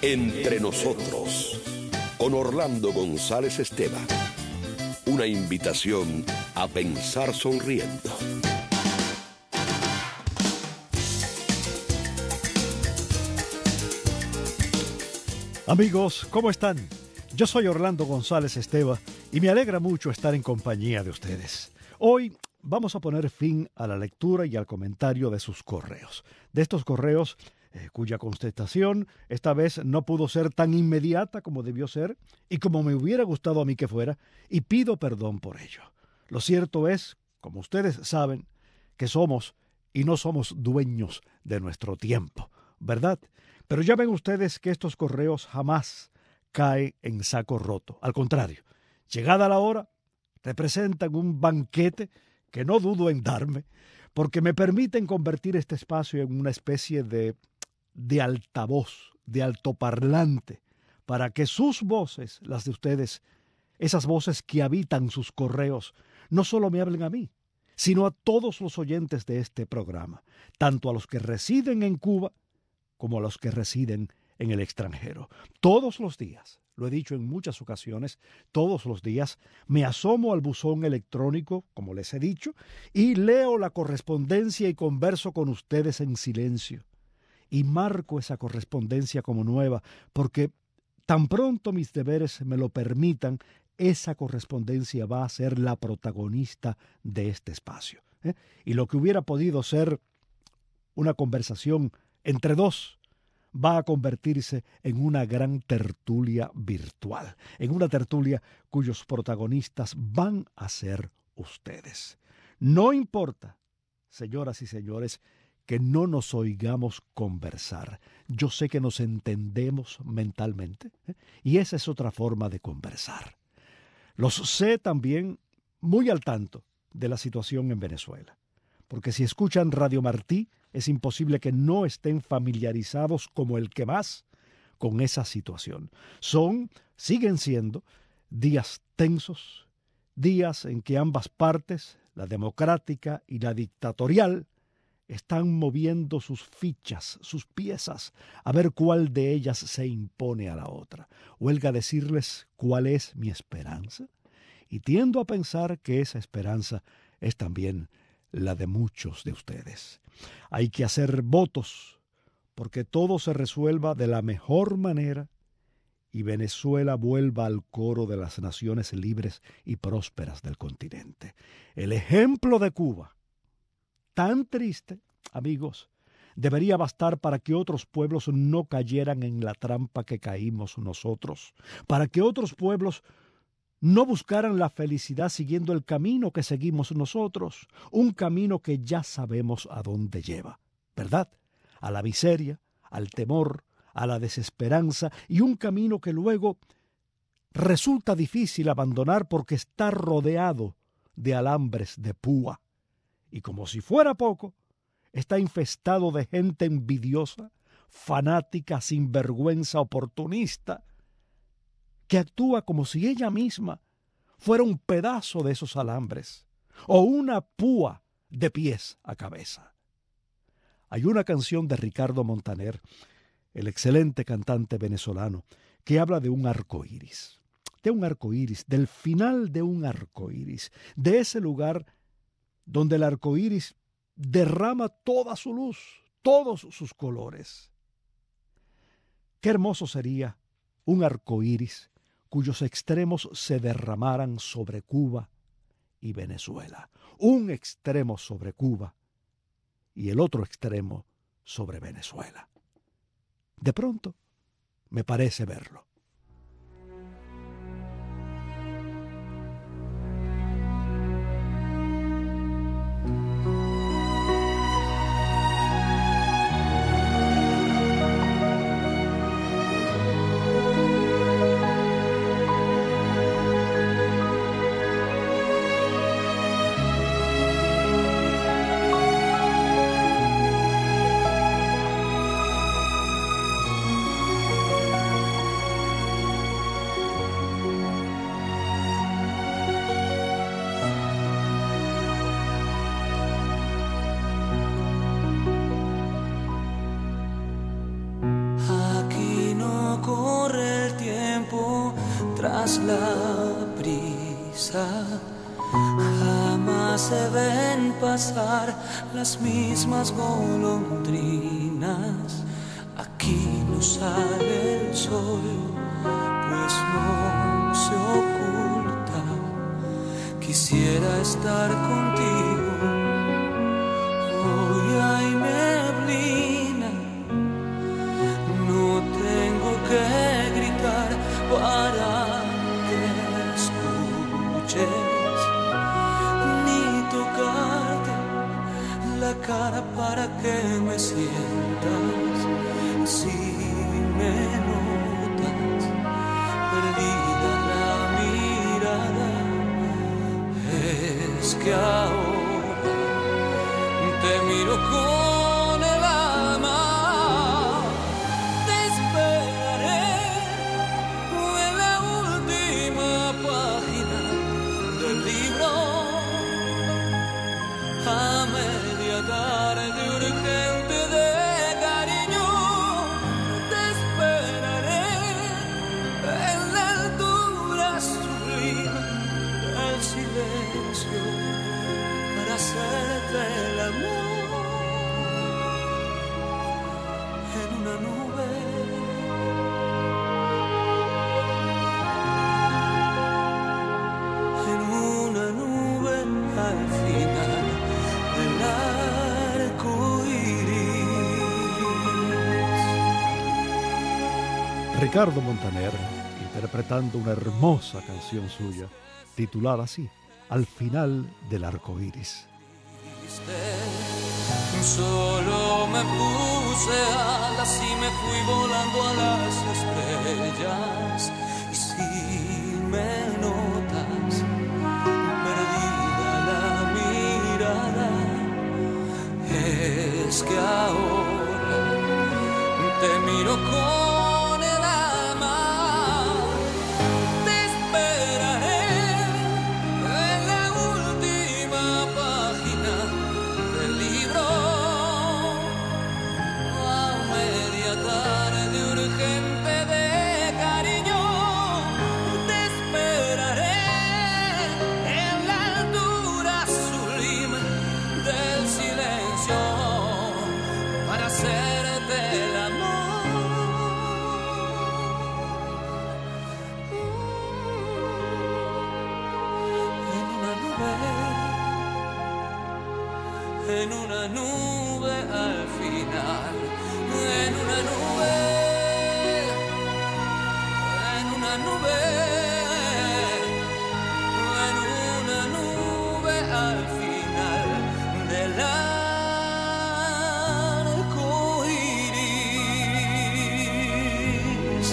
Entre nosotros, con Orlando González Esteban. Una invitación a pensar sonriendo. Amigos, ¿cómo están? Yo soy Orlando González Esteban y me alegra mucho estar en compañía de ustedes. Hoy vamos a poner fin a la lectura y al comentario de sus correos. De estos correos cuya contestación esta vez no pudo ser tan inmediata como debió ser y como me hubiera gustado a mí que fuera, y pido perdón por ello. Lo cierto es, como ustedes saben, que somos y no somos dueños de nuestro tiempo, ¿verdad? Pero ya ven ustedes que estos correos jamás caen en saco roto. Al contrario, llegada la hora, representan un banquete que no dudo en darme, porque me permiten convertir este espacio en una especie de altavoz, de altoparlante, para que sus voces, las de ustedes, esas voces que habitan sus correos, no solo me hablen a mí, sino a todos los oyentes de este programa, tanto a los que residen en Cuba como a los que residen en el extranjero. Todos los días, lo he dicho en muchas ocasiones, todos los días me asomo al buzón electrónico, como les he dicho, y leo la correspondencia y converso con ustedes en silencio. Y marco esa correspondencia como nueva, porque tan pronto mis deberes me lo permitan, esa correspondencia va a ser la protagonista de este espacio. Y lo que hubiera podido ser una conversación entre dos, va a convertirse en una gran tertulia virtual, en una tertulia cuyos protagonistas van a ser ustedes. No importa, señoras y señores, que no nos oigamos conversar. Yo sé que nos entendemos mentalmente, y esa es otra forma de conversar. Los sé también muy al tanto de la situación en Venezuela, porque si escuchan Radio Martí, es imposible que no estén familiarizados como el que más con esa situación. Siguen siendo días tensos, días en que ambas partes, la democrática y la dictatorial, están moviendo sus fichas, sus piezas, a ver cuál de ellas se impone a la otra. Huelga decirles cuál es mi esperanza, y tiendo a pensar que esa esperanza es también la de muchos de ustedes. Hay que hacer votos porque todo se resuelva de la mejor manera y Venezuela vuelva al coro de las naciones libres y prósperas del continente. El ejemplo de Cuba, tan triste, amigos, debería bastar para que otros pueblos no cayeran en la trampa que caímos nosotros, para que otros pueblos no buscaran la felicidad siguiendo el camino que seguimos nosotros, un camino que ya sabemos a dónde lleva, ¿verdad? A la miseria, al temor, a la desesperanza, y un camino que luego resulta difícil abandonar porque está rodeado de alambres de púa. Y como si fuera poco, está infestado de gente envidiosa, fanática, sinvergüenza, oportunista, que actúa como si ella misma fuera un pedazo de esos alambres o una púa de pies a cabeza. Hay una canción de Ricardo Montaner, el excelente cantante venezolano, que habla de un arco iris, del final de un arco iris, de ese lugar donde el arco iris derrama toda su luz, todos sus colores. Qué hermoso sería un arco iris cuyos extremos se derramaran sobre Cuba y Venezuela. Un extremo sobre Cuba y el otro extremo sobre Venezuela. De pronto, me parece verlo. jamás la prisa, jamás se ven pasar las mismas golondrinas. Aquí no sale el sol, pues no se oculta. Quisiera estar contigo, hoy hay neblina. No tengo que gritar para que escuches, ni tocarte la cara para que me sientas. Si me notas perdida la mirada, es que ahora te miro con el alma. Te esperaré en la última página del libro, a media tarde urgente de cariño. Te esperaré en la altura sublime del silencio para hacerte el amor en una nube. En una nube al final del arco iris. Ricardo Montaner interpretando una hermosa canción suya titulada así, Al final del arco iris. Solo me puse alas y me fui volando a las estrellas. Y si me notas perdida la mirada, es que ahora te miro con el alma. Te esperaré en la última página del libro, a media tarde urgente de cariño. Te esperaré en la altura sublime del silencio para hacerte el amor en una nube al final, en una nube, en una nube, en una nube al final del arco iris.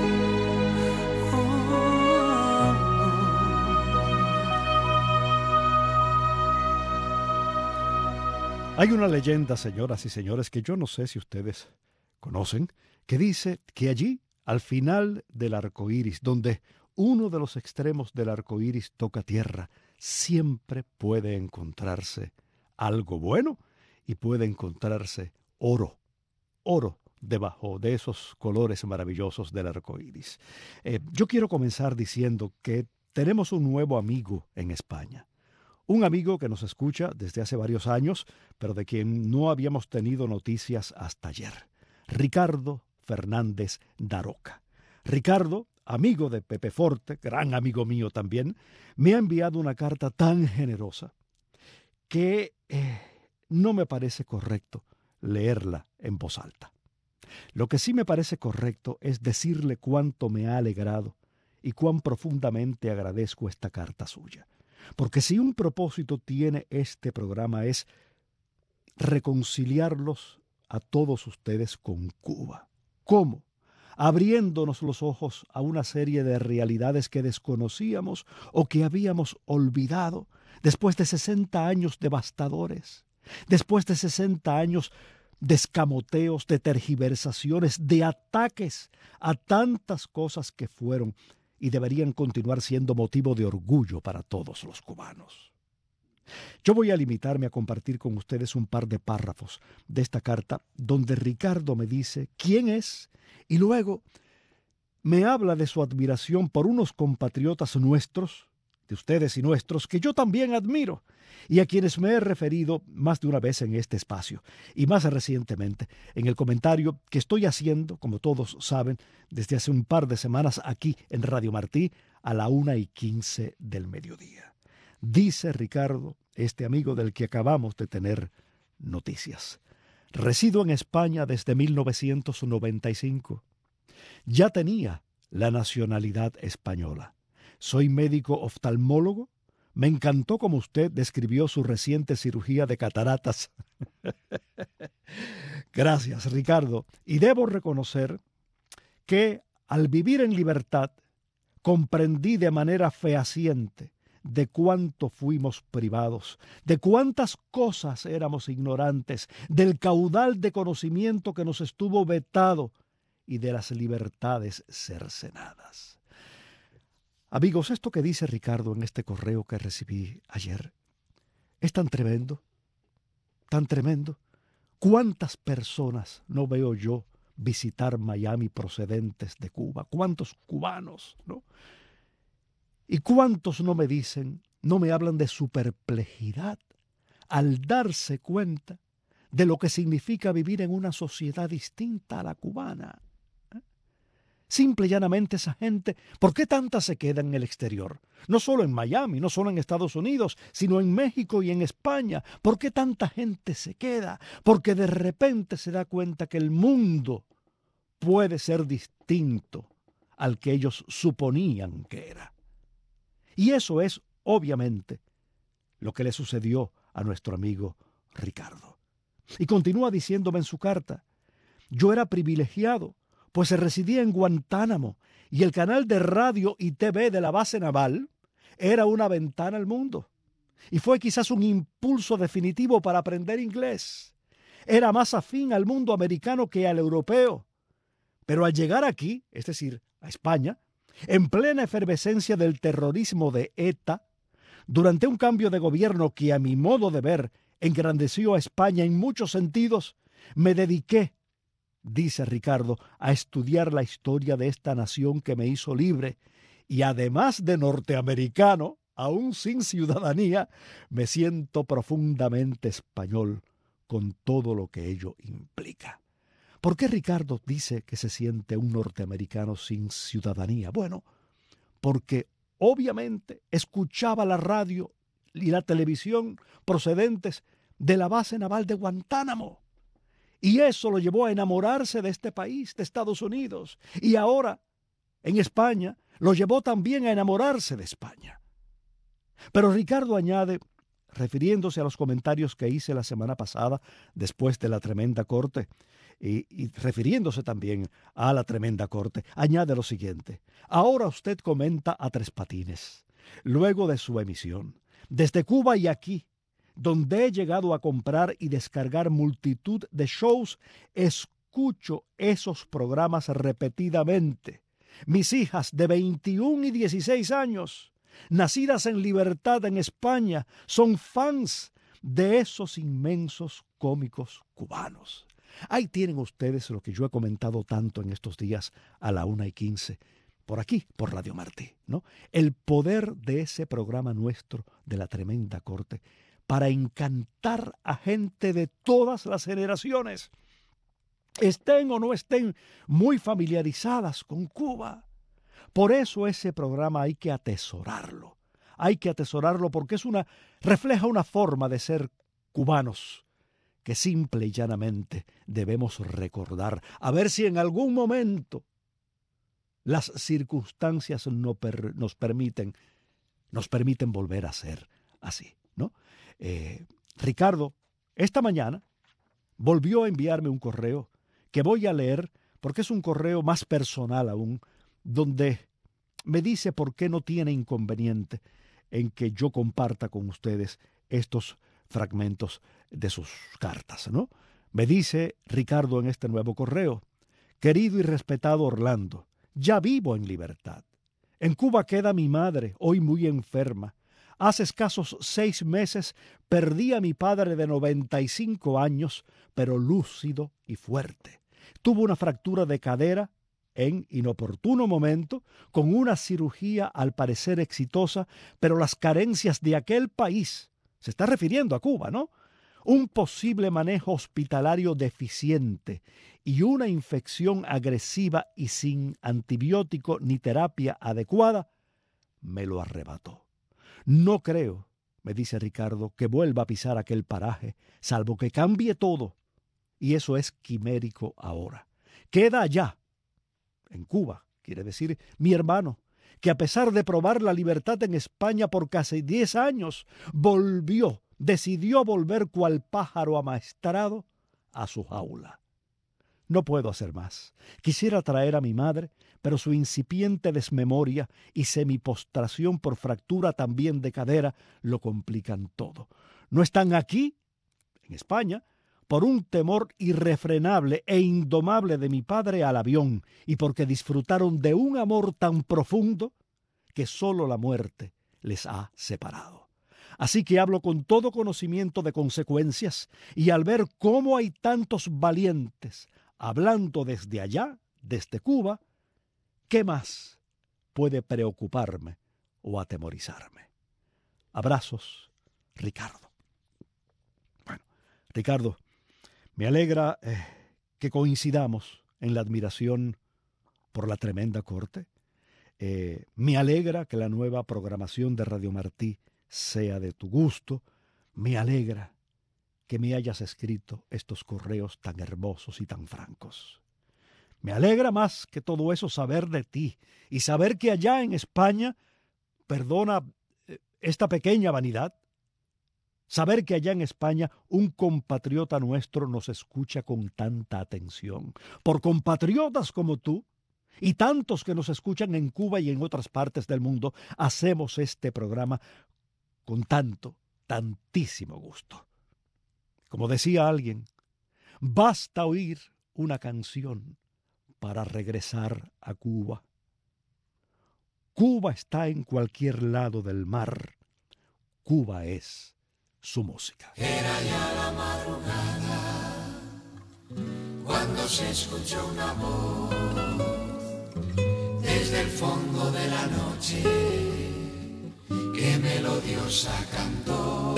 Hay una leyenda, señoras y señores, que yo no sé si ustedes conocen, que dice que allí, al final del arco iris, donde uno de los extremos del arco iris toca tierra, siempre puede encontrarse algo bueno y puede encontrarse oro debajo de esos colores maravillosos del arco iris. Yo quiero comenzar diciendo que tenemos un nuevo amigo en España. Un amigo que nos escucha desde hace varios años, pero de quien no habíamos tenido noticias hasta ayer. Ricardo Fernández Daroca. Ricardo, amigo de Pepe Forte, gran amigo mío también, me ha enviado una carta tan generosa que no me parece correcto leerla en voz alta. Lo que sí me parece correcto es decirle cuánto me ha alegrado y cuán profundamente agradezco esta carta suya. Porque si un propósito tiene este programa es reconciliarlos a todos ustedes con Cuba. ¿Cómo? Abriéndonos los ojos a una serie de realidades que desconocíamos o que habíamos olvidado después de 60 años devastadores, después de 60 años de escamoteos, de tergiversaciones, de ataques a tantas cosas que fueron y deberían continuar siendo motivo de orgullo para todos los cubanos. Yo voy a limitarme a compartir con ustedes un par de párrafos de esta carta donde Ricardo me dice quién es y luego me habla de su admiración por unos compatriotas nuestros, de ustedes y nuestros, que yo también admiro, y a quienes me he referido más de una vez en este espacio, y más recientemente en el comentario que estoy haciendo, como todos saben, desde hace un par de semanas aquí en Radio Martí a la 1:15 del mediodía. Dice Ricardo, este amigo del que acabamos de tener noticias: resido en España desde 1995. Ya tenía la nacionalidad española. Soy médico oftalmólogo. Me encantó como usted describió su reciente cirugía de cataratas. Gracias, Ricardo. Y debo reconocer que al vivir en libertad comprendí de manera fehaciente de cuánto fuimos privados, de cuántas cosas éramos ignorantes, del caudal de conocimiento que nos estuvo vetado y de las libertades cercenadas. Amigos, esto que dice Ricardo en este correo que recibí ayer es tan tremendo, tan tremendo. ¿Cuántas personas no veo yo visitar Miami procedentes de Cuba? ¿Cuántos cubanos, no? ¿Y cuántos no me dicen, no me hablan de su perplejidad al darse cuenta de lo que significa vivir en una sociedad distinta a la cubana? Simple y llanamente esa gente, ¿por qué tanta se queda en el exterior? No solo en Miami, no solo en Estados Unidos, sino en México y en España. ¿Por qué tanta gente se queda? Porque de repente se da cuenta que el mundo puede ser distinto al que ellos suponían que era. Y eso es, obviamente, lo que le sucedió a nuestro amigo Ricardo. Y continúa diciéndome en su carta: yo era privilegiado, pues residía en Guantánamo y el canal de radio y TV de la base naval era una ventana al mundo. Y fue quizás un impulso definitivo para aprender inglés. Era más afín al mundo americano que al europeo. Pero al llegar aquí, es decir, a España, en plena efervescencia del terrorismo de ETA, durante un cambio de gobierno que a mi modo de ver engrandeció a España en muchos sentidos, me dediqué, dice Ricardo, a estudiar la historia de esta nación que me hizo libre y además de norteamericano, aún sin ciudadanía, me siento profundamente español con todo lo que ello implica. ¿Por qué Ricardo dice que se siente un norteamericano sin ciudadanía? Bueno, porque obviamente escuchaba la radio y la televisión procedentes de la base naval de Guantánamo. Y eso lo llevó a enamorarse de este país, de Estados Unidos. Y ahora, en España, lo llevó también a enamorarse de España. Pero Ricardo añade, refiriéndose a los comentarios que hice la semana pasada, después de la tremenda corte, y refiriéndose también a la tremenda corte, añade lo siguiente: ahora usted comenta a Tres Patines, luego de su emisión, desde Cuba y aquí, donde he llegado a comprar y descargar multitud de shows, escucho esos programas repetidamente. Mis hijas de 21 y 16 años, nacidas en libertad en España, son fans de esos inmensos cómicos cubanos. Ahí tienen ustedes lo que yo he comentado tanto en estos días a la 1:15, por aquí, por Radio Martí, ¿no? El poder de ese programa nuestro de la tremenda corte para encantar a gente de todas las generaciones, estén o no estén muy familiarizadas con Cuba. Por eso ese programa hay que atesorarlo. Hay que atesorarlo porque refleja una forma de ser cubanos que simple y llanamente debemos recordar, a ver si en algún momento las circunstancias nos permiten volver a ser así, ¿no? Ricardo, esta mañana volvió a enviarme un correo que voy a leer porque es un correo más personal aún, donde me dice por qué no tiene inconveniente en que yo comparta con ustedes estos fragmentos de sus cartas, ¿no? Me dice Ricardo en este nuevo correo: querido y respetado Orlando, ya vivo en libertad. En Cuba queda mi madre, hoy muy enferma. Hace escasos 6 meses perdí a mi padre de 95 años, pero lúcido y fuerte. Tuvo una fractura de cadera en inoportuno momento, con una cirugía al parecer exitosa, pero las carencias de aquel país, se está refiriendo a Cuba, ¿no? Un posible manejo hospitalario deficiente y una infección agresiva y sin antibiótico ni terapia adecuada, me lo arrebató. No creo, me dice Ricardo, que vuelva a pisar aquel paraje, salvo que cambie todo. Y eso es quimérico ahora. Queda allá, en Cuba, quiere decir mi hermano, que a pesar de probar la libertad en España por casi 10 años, decidió volver cual pájaro amaestrado a su jaula. No puedo hacer más. Quisiera traer a mi madre, pero su incipiente desmemoria y semipostración por fractura también de cadera lo complican todo. No están aquí, en España, por un temor irrefrenable e indomable de mi padre al avión y porque disfrutaron de un amor tan profundo que solo la muerte les ha separado. Así que hablo con todo conocimiento de consecuencias y al ver cómo hay tantos valientes hablando desde allá, desde Cuba, ¿qué más puede preocuparme o atemorizarme? Abrazos, Ricardo. Bueno, Ricardo, me alegra que coincidamos en la admiración por la tremenda corte. Me alegra que la nueva programación de Radio Martí sea de tu gusto. Me alegra que me hayas escrito estos correos tan hermosos y tan francos. Me alegra más que todo eso saber de ti y saber que allá en España, perdona esta pequeña vanidad, saber que allá en España un compatriota nuestro nos escucha con tanta atención. Por compatriotas como tú y tantos que nos escuchan en Cuba y en otras partes del mundo, hacemos este programa con tantísimo gusto. Como decía alguien, basta oír una canción para regresar a Cuba. Cuba está en cualquier lado del mar. Cuba es su música. Era ya la madrugada cuando se escuchó una voz desde el fondo de la noche que melodiosa cantó.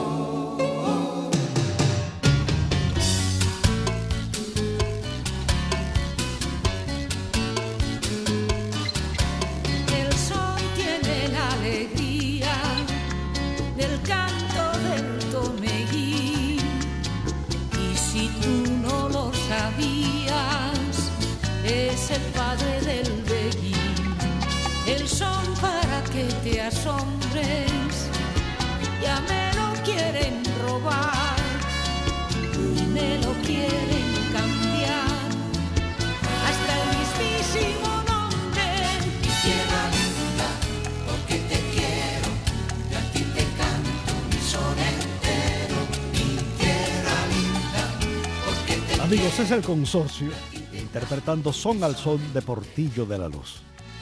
El sol tiene la alegría del canto del tomeguí, y si tú no lo sabías, es el padre del veguí. El son para que te asombres, ya me lo quieren robar y me lo quieren cambiar hasta el mismísimo nombre. Mi tierra linda, porque te quiero, y a ti te canto mi son entero. Mi tierra linda, porque te Amigos, es el Consorcio interpretando Son al Son de Portillo de la Luz.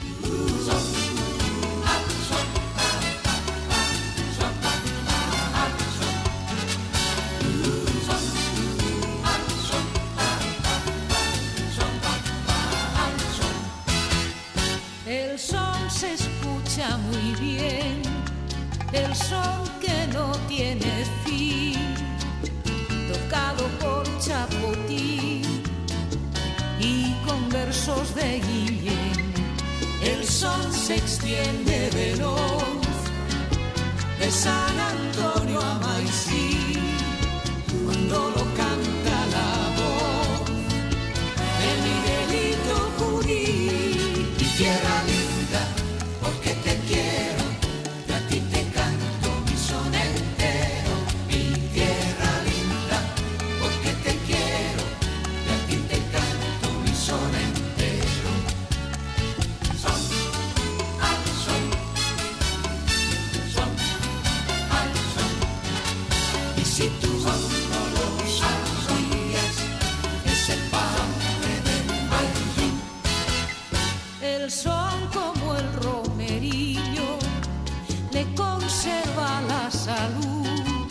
El son se escucha muy bien, el son que no tiene fin, tocado por Chapotín y con versos de Guillén. El son se extiende veloz de San Antonio a Maicí, cuando lo canta la voz de Miguelito Juní. Mi tierra linda, porque te quiero, y a ti te canto mi son entero. Mi tierra linda, porque te quiero, y a ti te canto mi son entero. Son al son, son al son. Y si tú no lo sabías, es el padre del veguí. El son como el romerillo le conserva la salud.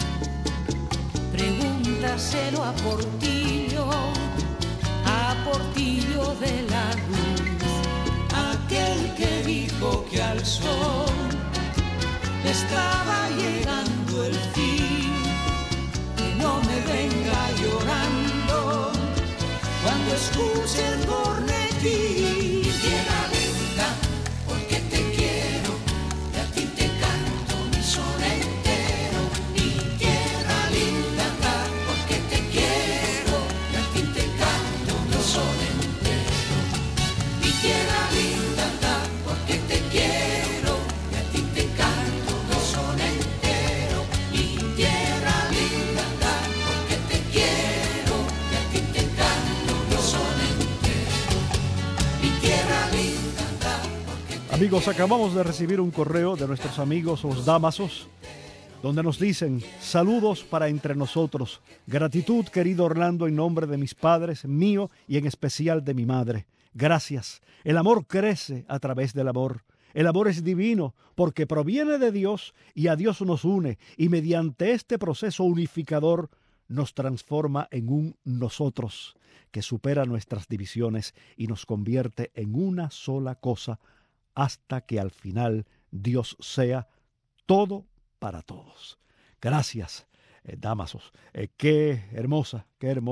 Pregúntaselo a Portillo de la Luz. escuche el cornetín. Mi tierra linda, porque te quiero, y a ti te canto mi son entero. Mi tierra linda, porque te quiero, y a ti te canto mi son entero. Mi tierra linda, porque te quiero, y a ti te canto mi son entero. Mi tierra linda, porque te quiero, y a ti te canto mi son entero. Mi tierra linda, porque te Amigos, acabamos de recibir un correo de nuestros amigos los Damasos, donde nos dicen: saludos para entre nosotros. Gratitud, querido Orlando, en nombre de mis padres, mío y en especial de mi madre. Gracias. El amor crece a través del amor. El amor es divino porque proviene de Dios y a Dios nos une, y mediante este proceso unificador nos transforma en un nosotros que supera nuestras divisiones y nos convierte en una sola cosa, hasta que al final Dios sea todo para todos. Gracias, Damasos. Qué hermosa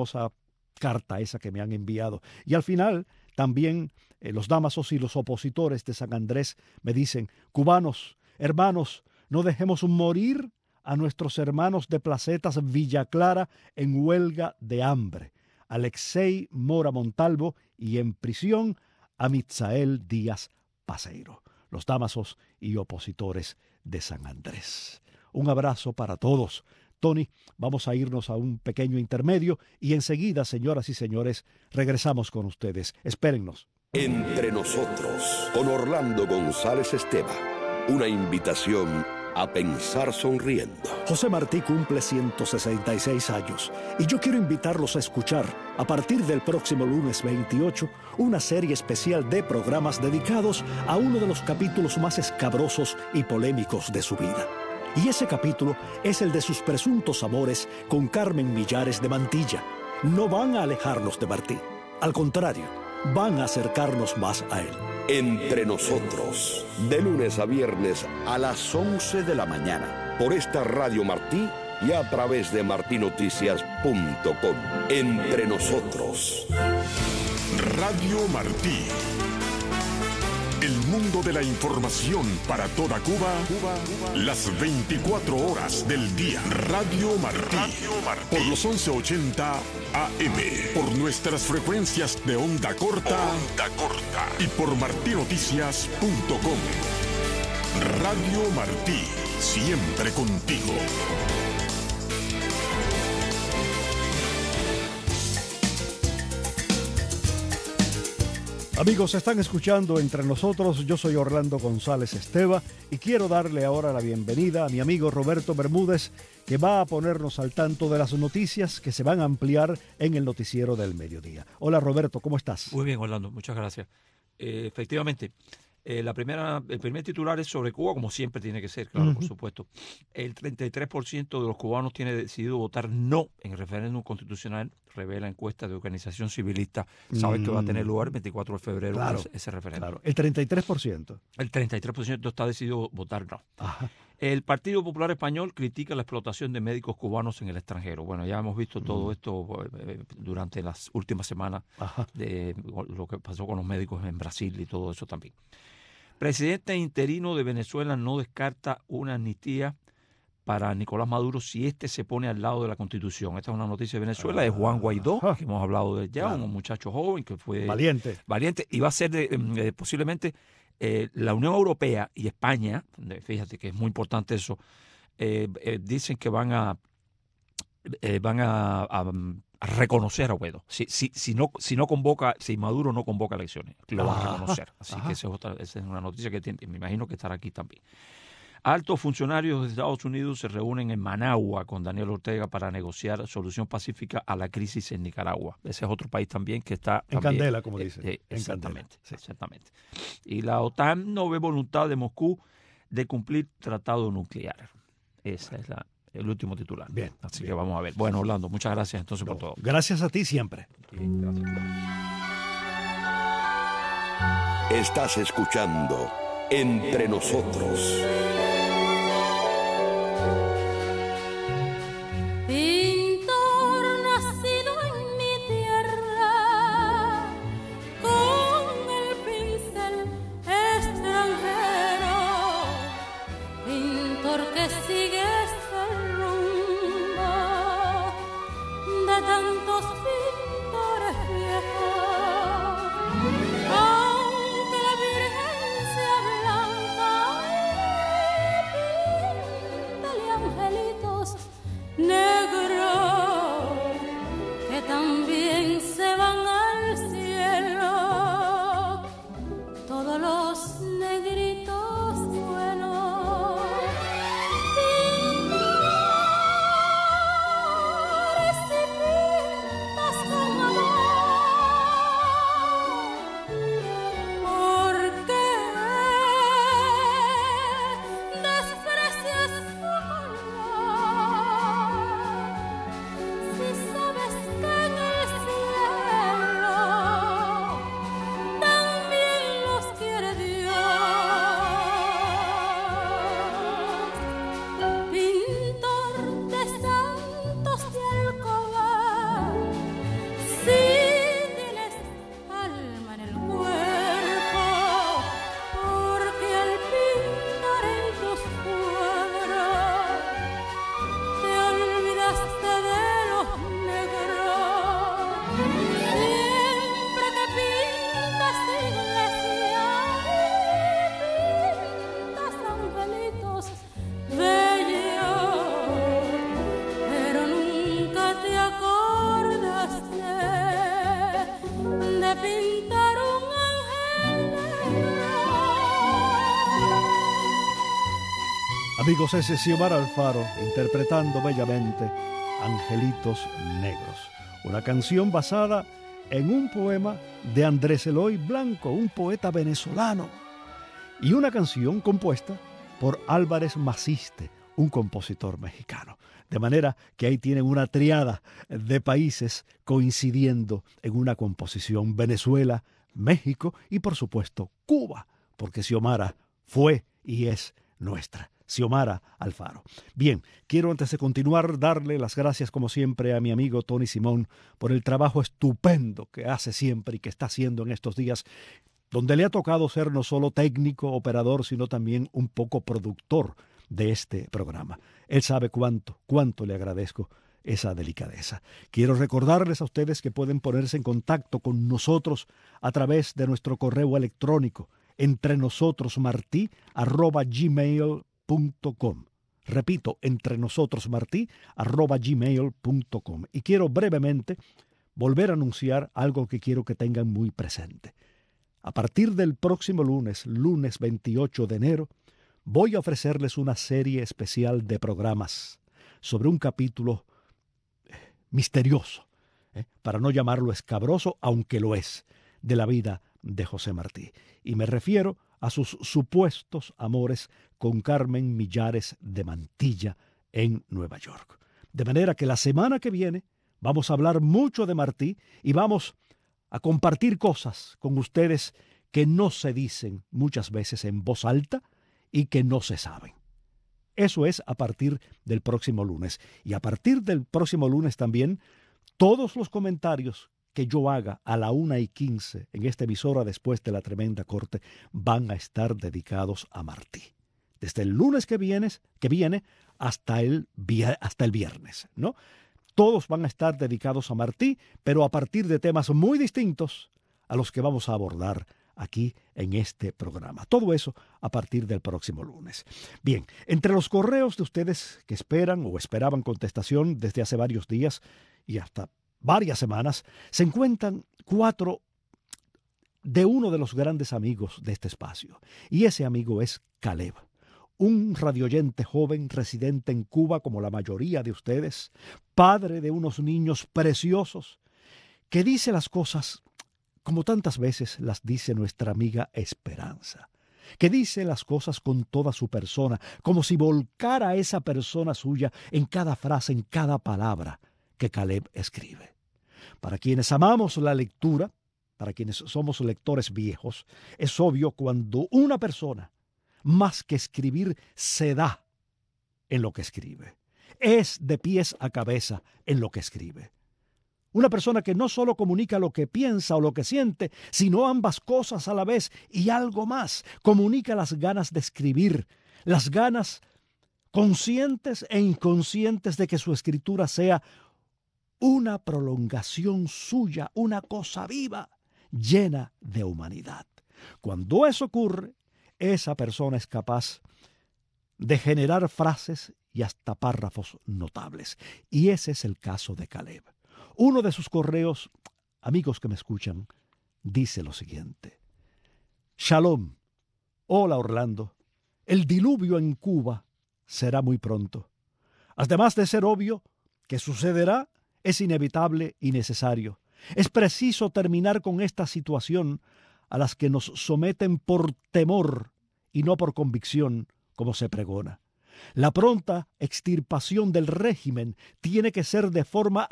carta esa que me han enviado. Y al final también los Damasos y los opositores de San Andrés me dicen: cubanos, hermanos, no dejemos morir a nuestros hermanos de Placetas Villa Clara en huelga de hambre, Alexei Mora Montalvo, y en prisión a Mitzael Díaz Paseiro. Los Damasos y opositores de San Andrés. Un abrazo para todos. Tony, vamos a irnos a un pequeño intermedio y enseguida, señoras y señores, regresamos con ustedes. Espérennos. Entre nosotros, con Orlando González Esteva. Una invitación a pensar sonriendo. José Martí cumple 166 años y yo quiero invitarlos a escuchar, a partir del próximo lunes 28, una serie especial de programas dedicados a uno de los capítulos más escabrosos y polémicos de su vida. Y ese capítulo es el de sus presuntos amores con Carmen Millares de Mantilla. No van a alejarnos de Martí. Al contrario, van a acercarnos más a él. Entre nosotros, de lunes a viernes a las 11 de la mañana, por esta Radio Martí y a través de martinoticias.com. Entre nosotros. Radio Martí. El mundo de la información para toda Cuba, las 24 horas del día. Radio Martí. Por los 1180 AM. Por nuestras frecuencias de onda corta. Y por martinoticias.com. Radio Martí. Siempre contigo. Amigos, están escuchando Entre Nosotros. Yo soy Orlando González Esteva y quiero darle ahora la bienvenida a mi amigo Roberto Bermúdez, que va a ponernos al tanto de las noticias que se van a ampliar en el noticiero del mediodía. Hola Roberto, ¿cómo estás? Muy bien, Orlando, muchas gracias. Efectivamente, el primer titular es sobre Cuba, como siempre tiene que ser, claro, por supuesto. El 33% de los cubanos tiene decidido votar no en el referéndum constitucional, revela encuesta de organización civilista. Sabe que va a tener lugar el 24 de febrero, claro, ese referéndum. Claro, el 33%. El 33% está decidido votar no. Ajá. El Partido Popular Español critica la explotación de médicos cubanos en el extranjero. Bueno, ya hemos visto todo esto durante las últimas semanas, de lo que pasó con los médicos en Brasil y todo eso también. Presidente interino de Venezuela no descarta una amnistía para Nicolás Maduro si éste se pone al lado de la Constitución. Esta es una noticia de Venezuela, de Juan Guaidó, que hemos hablado de él ya, un muchacho joven que fue valiente y va a ser posiblemente la Unión Europea y España, fíjate que es muy importante eso, dicen que van a reconocer a Guaidó. Si Maduro no convoca elecciones, lo van a reconocer. Así que esa es una noticia que me imagino que estará aquí también. Altos funcionarios de Estados Unidos se reúnen en Managua con Daniel Ortega para negociar solución pacífica a la crisis en Nicaragua. Ese es otro país también que está en candela, como dicen. Exactamente. Y la OTAN no ve voluntad de Moscú de cumplir tratado nuclear. Ese es el último titular. Bien. Así que vamos a ver. Bueno, Orlando, muchas gracias entonces por todo. Gracias a ti siempre. Gracias. Estás escuchando Entre Nosotros. Pintor nacido en mi tierra, de pintar un ángel negro. Amigos, ese es Xiomara Alfaro interpretando bellamente Angelitos Negros, una canción basada en un poema de Andrés Eloy Blanco, un poeta venezolano, y una canción compuesta por Álvarez Maciste, un compositor mexicano. De manera que ahí tienen una triada de países coincidiendo en una composición: Venezuela, México y por supuesto Cuba, porque Xiomara fue y es nuestra. Xiomara Alfaro. Bien, quiero antes de continuar darle las gracias como siempre a mi amigo Tony Simón por el trabajo estupendo que hace siempre y que está haciendo en estos días, donde le ha tocado ser no solo técnico, operador, sino también un poco productor de este programa. Él sabe cuánto le agradezco esa delicadeza. Quiero recordarles a ustedes que pueden ponerse en contacto con nosotros a través de nuestro correo electrónico entrenosotros@gmail.com. Repito, entrenosotros@gmail.com. Y quiero brevemente volver a anunciar algo que quiero que tengan muy presente. A partir del próximo lunes 28 de enero, voy a ofrecerles una serie especial de programas sobre un capítulo misterioso, para no llamarlo escabroso, aunque lo es, de la vida de José Martí. Y me refiero a sus supuestos amores con Carmen Millares de Mantilla en Nueva York. De manera que la semana que viene vamos a hablar mucho de Martí y vamos a compartir cosas con ustedes que no se dicen muchas veces en voz alta y que no se saben. Eso es a partir del próximo lunes. Y a partir del próximo lunes también, todos los comentarios que yo haga a la 1:15 en esta emisora después de la tremenda corte van a estar dedicados a Martí. Desde el lunes que viene hasta el viernes, ¿no? Todos van a estar dedicados a Martí, pero a partir de temas muy distintos a los que vamos a abordar aquí en este programa. Todo eso a partir del próximo lunes. Bien, entre los correos de ustedes que esperan o esperaban contestación desde hace varios días y hasta varias semanas, se encuentran 4 de uno de los grandes amigos de este espacio. Y ese amigo es Caleb, un radioyente joven residente en Cuba como la mayoría de ustedes, padre de unos niños preciosos, que dice las cosas como tantas veces las dice nuestra amiga Esperanza, que dice las cosas con toda su persona, como si volcara a esa persona suya en cada frase, en cada palabra que Caleb escribe. Para quienes amamos la lectura, para quienes somos lectores viejos, es obvio cuando una persona, más que escribir, se da en lo que escribe. Es de pies a cabeza en lo que escribe. Una persona que no solo comunica lo que piensa o lo que siente, sino ambas cosas a la vez y algo más. Comunica las ganas de escribir, las ganas conscientes e inconscientes de que su escritura sea una prolongación suya, una cosa viva, llena de humanidad. Cuando eso ocurre, esa persona es capaz de generar frases y hasta párrafos notables. Y ese es el caso de Caleb. Uno de sus correos, amigos que me escuchan, dice lo siguiente: Shalom, hola Orlando, el diluvio en Cuba será muy pronto. Además de ser obvio que sucederá, es inevitable y necesario. Es preciso terminar con esta situación a las que nos someten por temor y no por convicción, como se pregona. La pronta extirpación del régimen tiene que ser de forma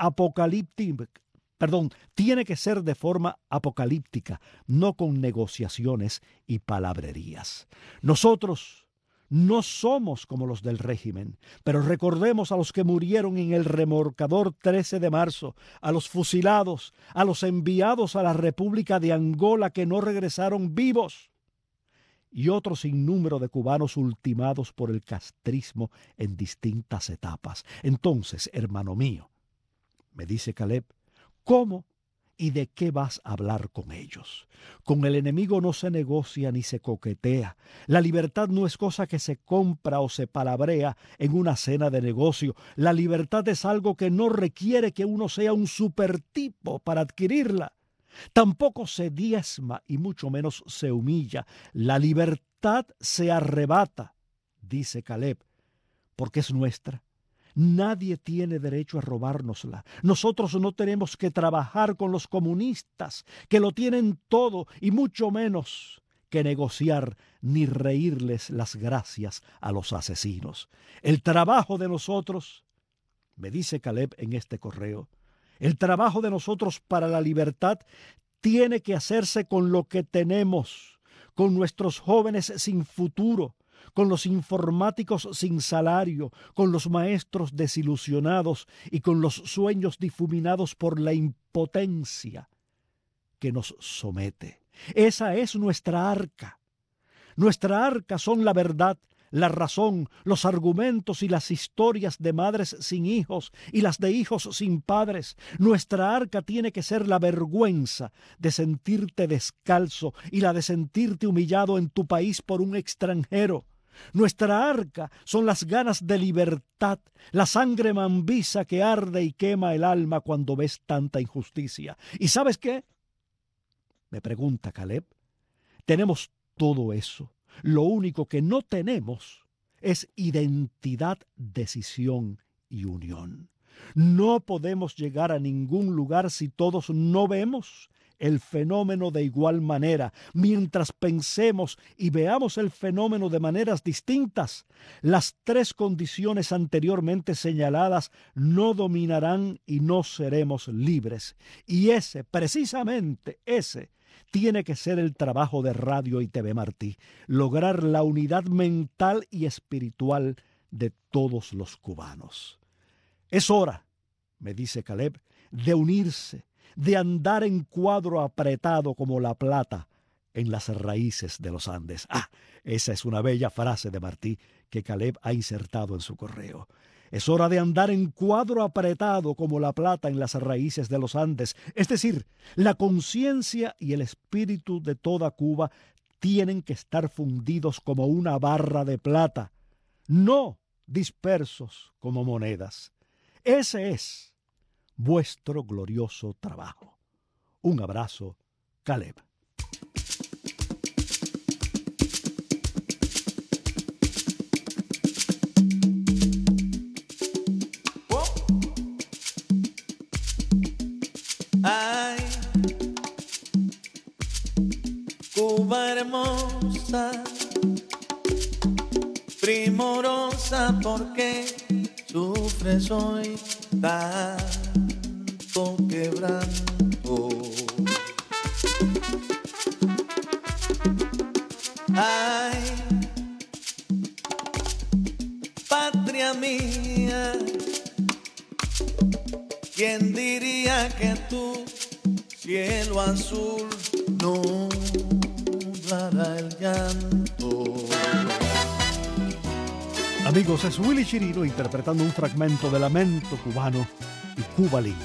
apocalíptica, no con negociaciones y palabrerías. Nosotros no somos como los del régimen, pero recordemos a los que murieron en el remolcador 13 de marzo, a los fusilados, a los enviados a la República de Angola que no regresaron vivos, y otro sinnúmero de cubanos ultimados por el castrismo en distintas etapas. Entonces, hermano mío, me dice Caleb, ¿cómo y de qué vas a hablar con ellos? Con el enemigo no se negocia ni se coquetea. La libertad no es cosa que se compra o se palabrea en una cena de negocio. La libertad es algo que no requiere que uno sea un supertipo para adquirirla. Tampoco se diezma y mucho menos se humilla. La libertad se arrebata, dice Caleb, porque es nuestra. Nadie tiene derecho a robárnosla. Nosotros no tenemos que trabajar con los comunistas, que lo tienen todo, y mucho menos que negociar ni reírles las gracias a los asesinos. El trabajo de nosotros, me dice Caleb en este correo, el trabajo de nosotros para la libertad tiene que hacerse con lo que tenemos, con nuestros jóvenes sin futuro, con los informáticos sin salario, con los maestros desilusionados y con los sueños difuminados por la impotencia que nos somete. Esa es nuestra arca. Nuestra arca son la verdad, la razón, los argumentos y las historias de madres sin hijos y las de hijos sin padres. Nuestra arca tiene que ser la vergüenza de sentirte descalzo y la de sentirte humillado en tu país por un extranjero. Nuestra arca son las ganas de libertad, la sangre mambiza que arde y quema el alma cuando ves tanta injusticia. ¿Y sabes qué? Me pregunta Caleb. Tenemos todo eso. Lo único que no tenemos es identidad, decisión y unión. No podemos llegar a ningún lugar si todos no vemos el fenómeno de igual manera. Mientras pensemos y veamos el fenómeno de maneras distintas, las tres condiciones anteriormente señaladas no dominarán y no seremos libres. Y precisamente ese, tiene que ser el trabajo de Radio y TV Martí, lograr la unidad mental y espiritual de todos los cubanos. Es hora, me dice Caleb, de unirse, de andar en cuadro apretado como la plata en las raíces de los Andes. Esa es una bella frase de Martí que Caleb ha insertado en su correo. Es hora de andar en cuadro apretado como la plata en las raíces de los Andes. Es decir, la conciencia y el espíritu de toda Cuba tienen que estar fundidos como una barra de plata, no dispersos como monedas. Ese es vuestro glorioso trabajo. Un abrazo, Caleb. Ay, Cuba hermosa, primorosa, porque sufres hoy tanto quebranto. Ay, patria mía, ¿quién diría que tu cielo azul nublará el llanto? Amigos, es Willy Chirino interpretando un fragmento de Lamento Cubano y Cuba Linda.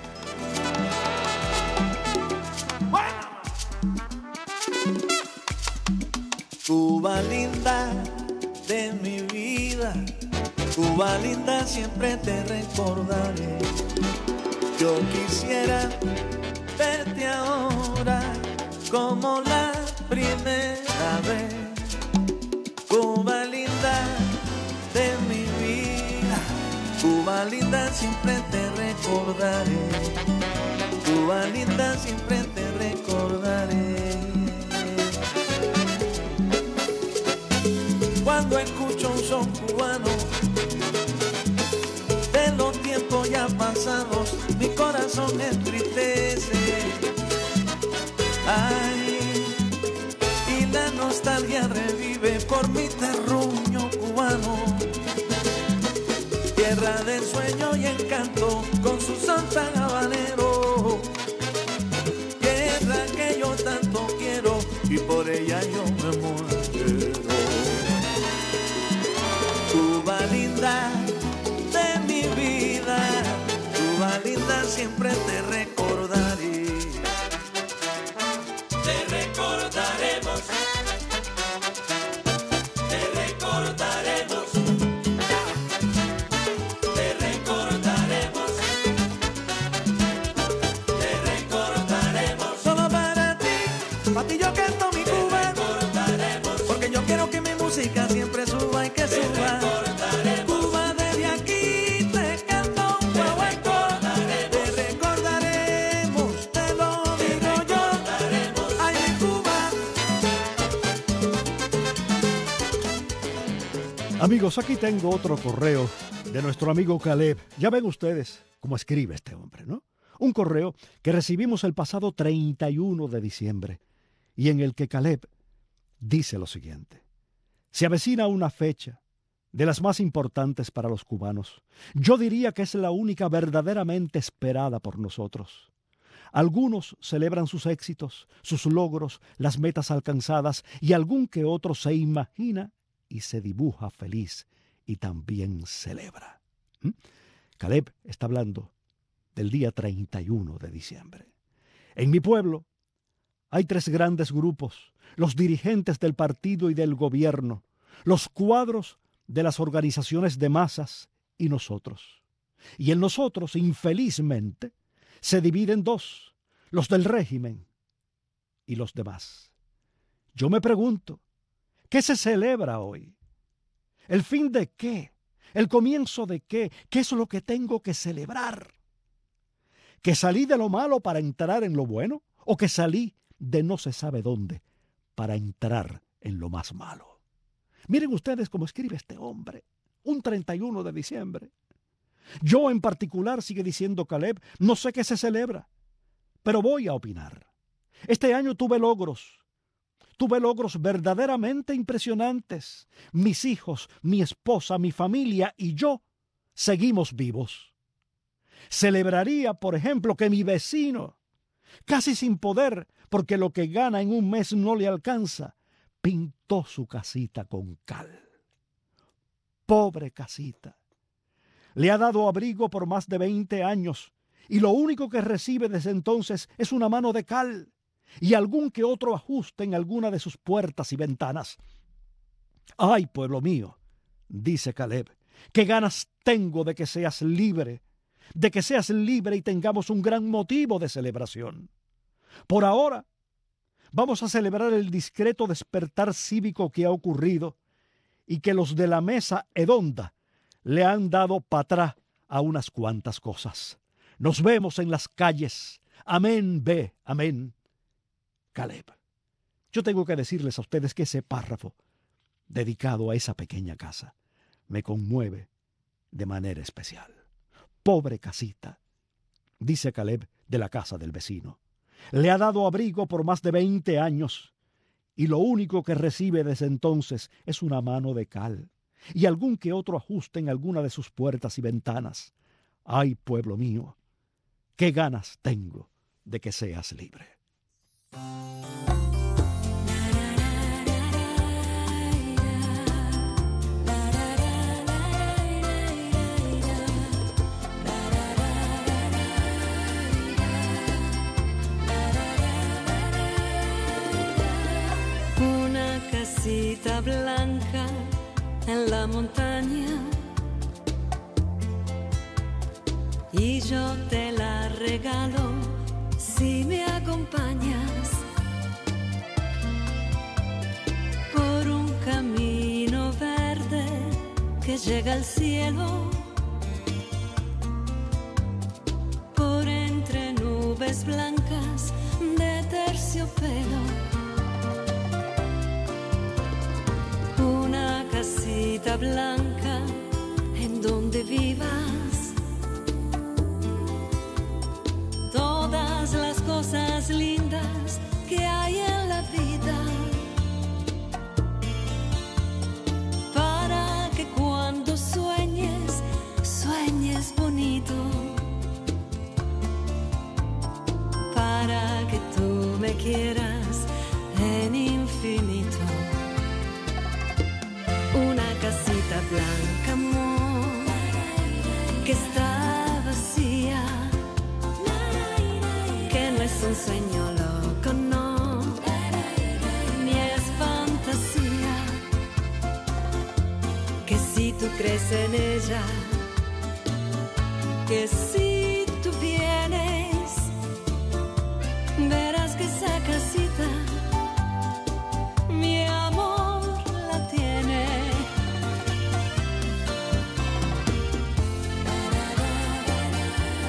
Cuba linda de mi vida, Cuba linda, siempre te recordaré. Yo quisiera verte ahora como la primera vez. Cuba linda de mi vida, Cuba linda, siempre te recordaré. Cuba linda, siempre te recordaré. Cuando escucho un son cubano de los tiempos ya pasados, mi corazón entristece. Ay, y la nostalgia revive por mi terruño cubano, tierra de sueño y encanto con su son tan habanero, tierra que yo tanto quiero y por ella yo me muero. Cuba linda de mi vida, Cuba linda, siempre te recordaré. Te recordaremos, te recordaremos, te recordaremos, te recordaremos. Pa' ti yo canto mi Cuba, porque yo quiero que mi música siempre suba y que suba. Cuba, desde aquí te canto un guaguancó. Te recordaremos, te lo digo yo. Ay, mi Cuba. Amigos, aquí tengo otro correo de nuestro amigo Caleb. Ya ven ustedes cómo escribe este hombre, ¿no? Un correo que recibimos el pasado 31 de diciembre y en el que Caleb dice lo siguiente. Se avecina una fecha de las más importantes para los cubanos. Yo diría que es la única verdaderamente esperada por nosotros. Algunos celebran sus éxitos, sus logros, las metas alcanzadas, y algún que otro se imagina y se dibuja feliz y también celebra. Caleb está hablando del día 31 de diciembre. En mi pueblo hay 3 grandes grupos: los dirigentes del partido y del gobierno, los cuadros de las organizaciones de masas y nosotros. Y en nosotros, infelizmente, se dividen 2, los del régimen y los demás. Yo me pregunto, ¿qué se celebra hoy? ¿El fin de qué? ¿El comienzo de qué? ¿Qué es lo que tengo que celebrar? ¿Que salí de lo malo para entrar en lo bueno? ¿O que salí de no se sabe dónde para entrar en lo más malo? Miren ustedes cómo escribe este hombre, un 31 de diciembre. Yo en particular, sigue diciendo Caleb, no sé qué se celebra, pero voy a opinar. Este año tuve logros verdaderamente impresionantes. Mis hijos, mi esposa, mi familia y yo seguimos vivos. Celebraría, por ejemplo, que mi vecino, casi sin poder, porque lo que gana en un mes no le alcanza, pintó su casita con cal. Pobre casita. Le ha dado abrigo por más de 20 años y lo único que recibe desde entonces es una mano de cal y algún que otro ajuste en alguna de sus puertas y ventanas. ¡Ay, pueblo mío!, dice Caleb, qué ganas tengo de que seas libre y tengamos un gran motivo de celebración. Por ahora, vamos a celebrar el discreto despertar cívico que ha ocurrido y que los de la mesa hedonda le han dado para atrás a unas cuantas cosas. Nos vemos en las calles. Amén, ve, amén. Caleb. Yo tengo que decirles a ustedes que ese párrafo dedicado a esa pequeña casa me conmueve de manera especial. Pobre casita, dice Caleb de la casa del vecino. Le ha dado abrigo por más de 20 años y lo único que recibe desde entonces es una mano de cal y algún que otro ajuste en alguna de sus puertas y ventanas. Ay, pueblo mío, qué ganas tengo de que seas libre. Una casita blanca en la montaña y yo te la regalo si me acompañas por un camino verde que llega al cielo, por entre nubes blancas de terciopelo. Una casita blanca en donde vivas todas las cosas lindas que hay en la vida, para que cuando sueñes, sueñes bonito, para que tú me quieras en infinito. Una casita blanca, amor, que está vacía, que no es un sueño loco, no, ni es fantasía, que si tú crees en ella, que si tú vienes, verás que esa casita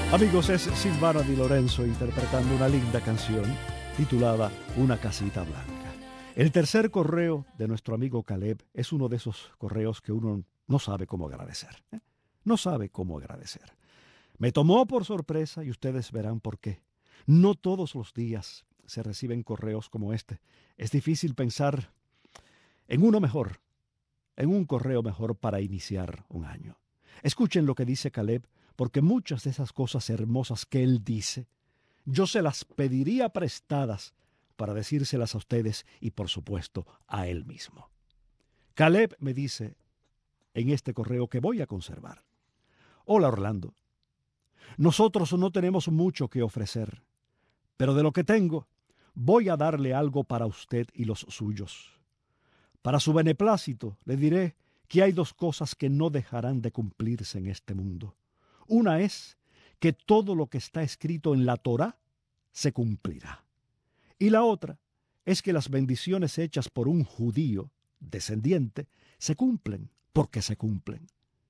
Amigos, es Silvana Di Lorenzo interpretando una linda canción titulada Una casita blanca. El tercer correo de nuestro amigo Caleb es uno de esos correos que uno no sabe cómo agradecer. No sabe cómo agradecer. Me tomó por sorpresa y ustedes verán por qué. No todos los días se reciben correos como este. Es difícil pensar en uno mejor, en un correo mejor para iniciar un año. Escuchen lo que dice Caleb, porque muchas de esas cosas hermosas que él dice, yo se las pediría prestadas para decírselas a ustedes y, por supuesto, a él mismo. Caleb me dice en este correo que voy a conservar: hola Orlando, nosotros no tenemos mucho que ofrecer, pero de lo que tengo voy a darle algo para usted y los suyos. Para su beneplácito le diré que hay dos cosas que no dejarán de cumplirse en este mundo. Una es que todo lo que está escrito en la Torá se cumplirá. Y la otra es que las bendiciones hechas por un judío descendiente se cumplen porque se cumplen.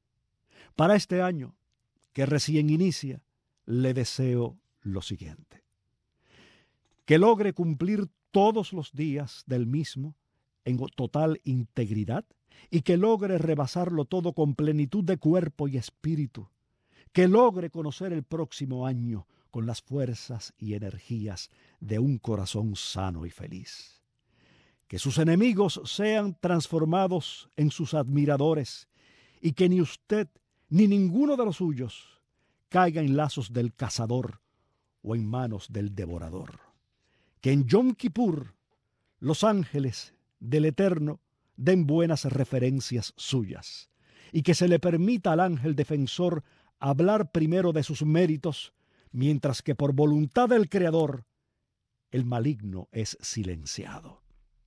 Para este año, que recién inicia, le deseo lo siguiente: que logre cumplir todos los días del mismo en total integridad y que logre rebasarlo todo con plenitud de cuerpo y espíritu, que logre conocer el próximo año con las fuerzas y energías de un corazón sano y feliz, que sus enemigos sean transformados en sus admiradores y que ni usted ni ninguno de los suyos caiga en lazos del cazador o en manos del devorador, que en Yom Kippur los ángeles del Eterno den buenas referencias suyas y que se le permita al ángel defensor hablar primero de sus méritos, mientras que por voluntad del Creador el maligno es silenciado.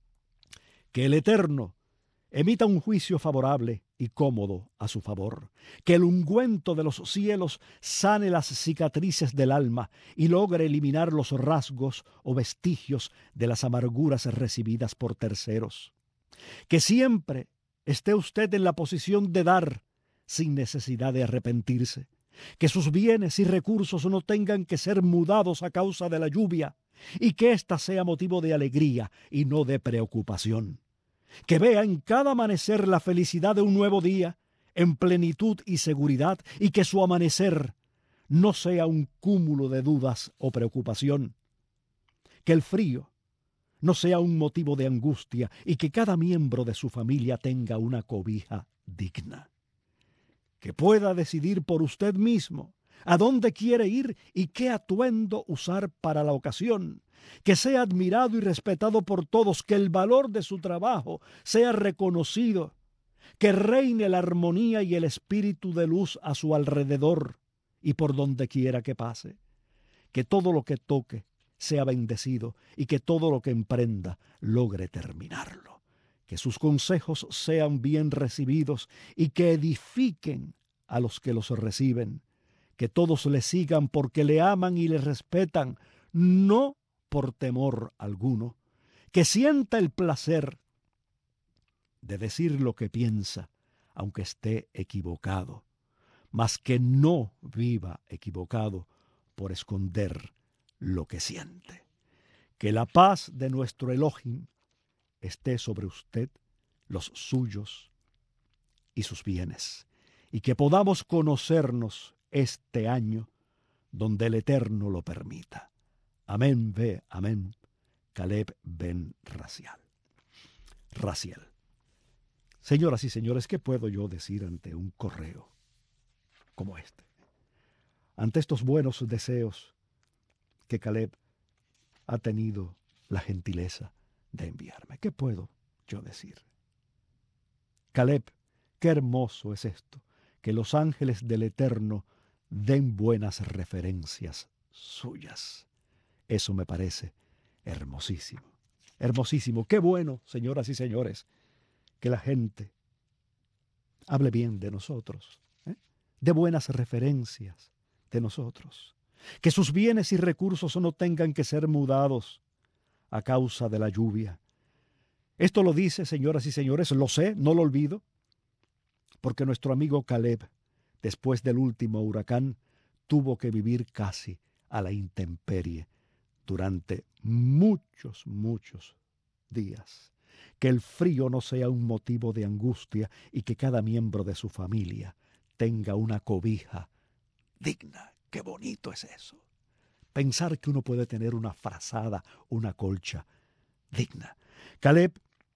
Que el Eterno emita un juicio favorable y cómodo a su favor, que el ungüento de los cielos sane las cicatrices del alma y logre eliminar los rasgos o vestigios de las amarguras recibidas por terceros. Que siempre esté usted en la posición de dar sin necesidad de arrepentirse, que sus bienes y recursos no tengan que ser mudados a causa de la lluvia y que ésta sea motivo de alegría y no de preocupación, que vea en cada amanecer la felicidad de un nuevo día en plenitud y seguridad y que su amanecer no sea un cúmulo de dudas o preocupación, que el frío no sea un motivo de angustia y que cada miembro de su familia tenga una cobija digna, que pueda decidir por usted mismo a dónde quiere ir y qué atuendo usar para la ocasión, que sea admirado y respetado por todos, que el valor de su trabajo sea reconocido, que reine la armonía y el espíritu de luz a su alrededor y por donde quiera que pase, que todo lo que toque sea bendecido y que todo lo que emprenda logre terminarlo, que sus consejos sean bien recibidos y que edifiquen a los que los reciben, que todos le sigan porque le aman y le respetan, no por temor alguno, que sienta el placer de decir lo que piensa, aunque esté equivocado, mas que no viva equivocado por esconder lo que siente. Que la paz de nuestro Elohim esté sobre usted, los suyos y sus bienes, y que podamos conocernos este año donde el Eterno lo permita. Amén, ve, amén. Caleb ben Raziel. Señoras y señores, ¿qué puedo yo decir ante un correo como este? Ante estos buenos deseos que Caleb ha tenido la gentileza de enviarme. ¿Qué puedo yo decir? Caleb, qué hermoso es esto, que los ángeles del Eterno den buenas referencias suyas. Eso me parece hermosísimo. Hermosísimo. Qué bueno, señoras y señores, que la gente hable bien de nosotros, de buenas referencias de nosotros. Que sus bienes y recursos no tengan que ser mudados a causa de la lluvia. Esto lo dice, señoras y señores, lo sé, no lo olvido, porque nuestro amigo Caleb, después del último huracán, tuvo que vivir casi a la intemperie durante muchos días. Que el frío no sea un motivo de angustia y que cada miembro de su familia tenga una cobija digna. Qué bonito es eso. Pensar que uno puede tener una frazada, una colcha digna. Caleb,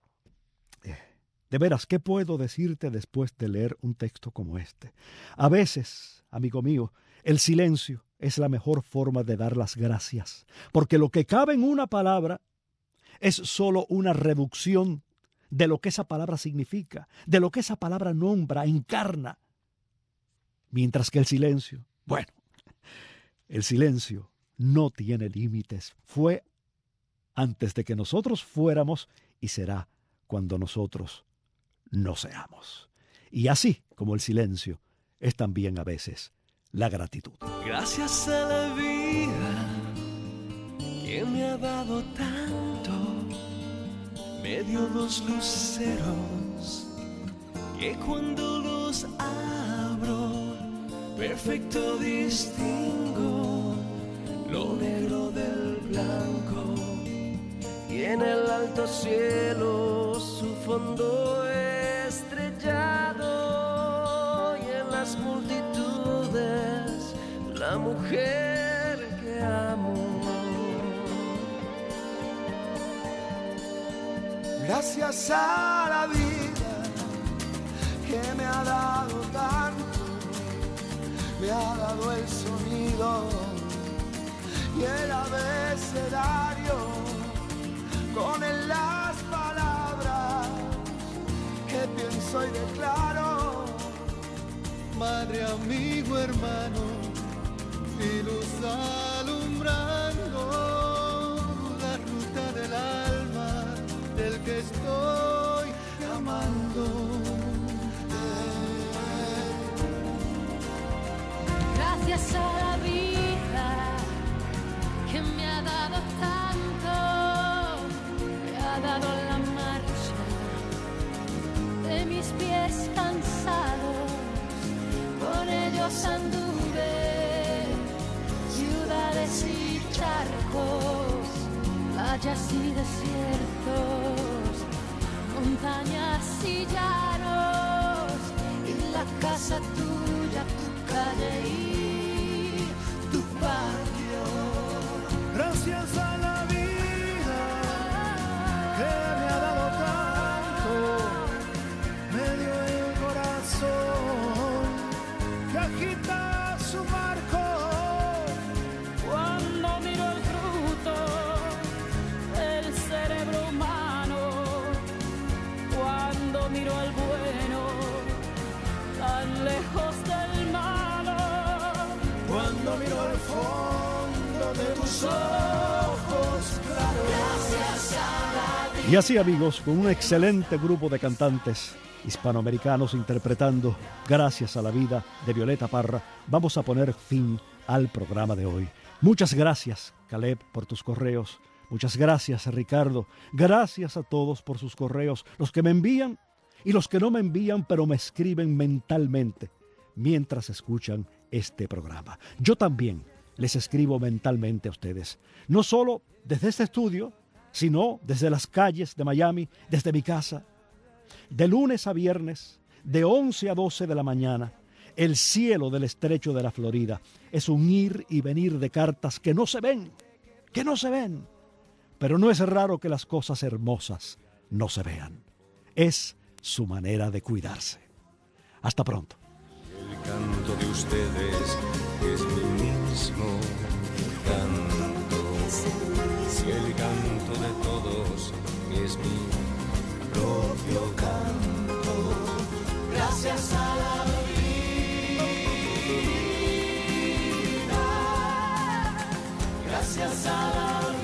de veras, ¿qué puedo decirte después de leer un texto como este? A veces, amigo mío, el silencio es la mejor forma de dar las gracias, porque lo que cabe en una palabra es solo una reducción de lo que esa palabra significa, de lo que esa palabra nombra, encarna. Mientras que el silencio, bueno, el silencio no tiene límites. Fue antes de que nosotros fuéramos y será cuando nosotros no seamos. Y así como el silencio es también a veces la gratitud. Gracias a la vida que me ha dado tanto, me dio dos luceros que cuando los abro perfecto distingo lo negro del blanco, y en el alto cielo su fondo estrellado, y en las multitudes la mujer que amo. Gracias a la vida que me ha dado tanto, me ha dado el sonido y el abecedario, con él las palabras que pienso y declaro. Madre, amigo, hermano y luz alumbrando la ruta del alma del que estoy amando. Gracias a la vida que me ha dado tanto, me ha dado la marcha de mis pies cansados, con ellos anduve ciudades y charcos, playas y desiertos, montañas y llanos, y la casa tuya, tu calle y tu patio. Gracias a la vida que me ha dado tanto, me dio el corazón que agita su marco. Cuando miro el fruto del cerebro humano, cuando miro al bueno tan lejos del malo, cuando miro al fondo de tus ojos claros. Gracias a la vida. Y así, amigos, con un excelente grupo de cantantes hispanoamericanos interpretando Gracias a la vida de Violeta Parra, vamos a poner fin al programa de hoy. Muchas gracias, Caleb, por tus correos. Muchas gracias, Ricardo. Gracias a todos por sus correos, los que me envían y los que no me envían, pero me escriben mentalmente mientras escuchan este programa. Yo también les escribo mentalmente a ustedes, no solo desde este estudio, sino desde las calles de Miami, desde mi casa. De lunes a viernes, de 11 a 12 de la mañana, el cielo del estrecho de la Florida es un ir y venir de cartas que no se ven. Pero no es raro que las cosas hermosas no se vean. Es su manera de cuidarse. Hasta pronto. El canto de ustedes es mi mismo canto. Si el canto de todos es mi propio canto. Gracias a la vida. Gracias a la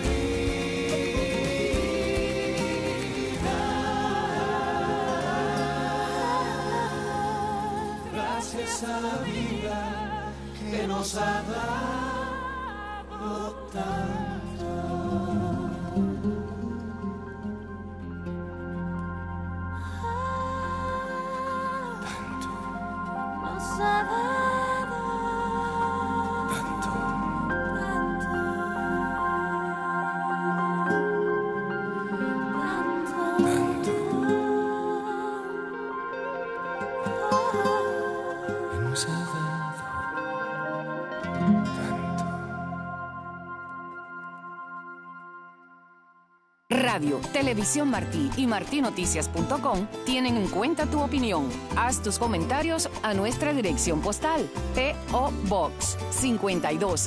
a la vida que nos ha dado tanto. Nos ha dado Hemos dado tanto. Radio, Televisión Martí y martinoticias.com tienen en cuenta tu opinión. Haz tus comentarios a nuestra dirección postal. P.O. Box 52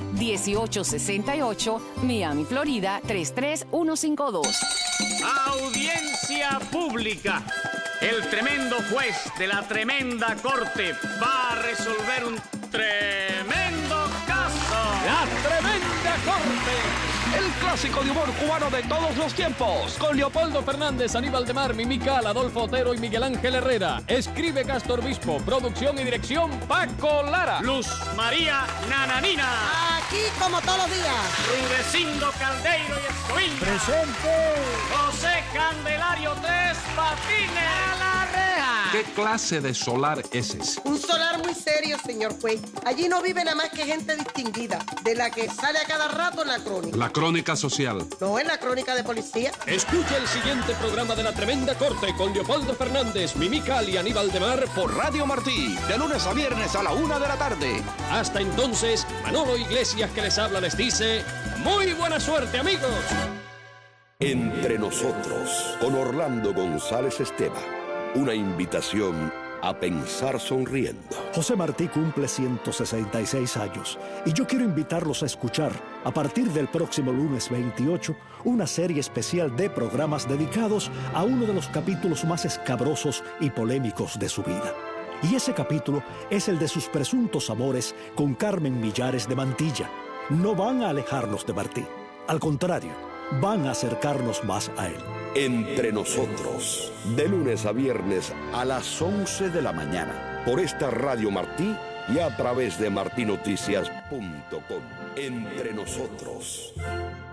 1868, Miami, Florida 33152. Audiencia pública. El tremendo juez de la tremenda corte va a resolver un tremendo caso. La tremenda corte. El clásico de humor cubano de todos los tiempos. Con Leopoldo Fernández, Aníbal de Mar, Mimical, Adolfo Otero y Miguel Ángel Herrera. Escribe Castor Bispo. Producción y dirección Paco Lara. Luz María Nananina. Aquí como todos los días. Rudecindo Caldeiro y Escoviña. Presente. José Candelario Tres Patines. A la reja. ¿Qué clase de solar es ese? Un solar muy serio, señor juez. Allí no vive nada más que gente distinguida, de la que sale a cada rato en la crónica. La crónica social. No, en la crónica de policía. Escucha el siguiente programa de La Tremenda Corte con Leopoldo Fernández, Mimical y Aníbal de Mar por Radio Martí, de lunes a viernes a la 1 de la tarde. Hasta entonces, Manolo Iglesias que les habla les dice, ¡muy buena suerte, amigos! Entre nosotros, con Orlando González Esteva, una invitación a pensar sonriendo. José Martí cumple 166 años y yo quiero invitarlos a escuchar, a partir del próximo lunes 28, una serie especial de programas dedicados a uno de los capítulos más escabrosos y polémicos de su vida. Y ese capítulo es el de sus presuntos amores con Carmen Millares de Mantilla. No van a alejarnos de Martí, al contrario, van a acercarnos más a él. Entre nosotros, de lunes a viernes a las 11 de la mañana, por esta Radio Martí y a través de martinoticias.com. Entre nosotros.